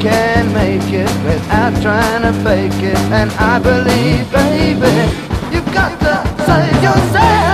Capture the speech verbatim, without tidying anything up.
can make it without trying to fake it. And I believe, baby, you've got to save yourself.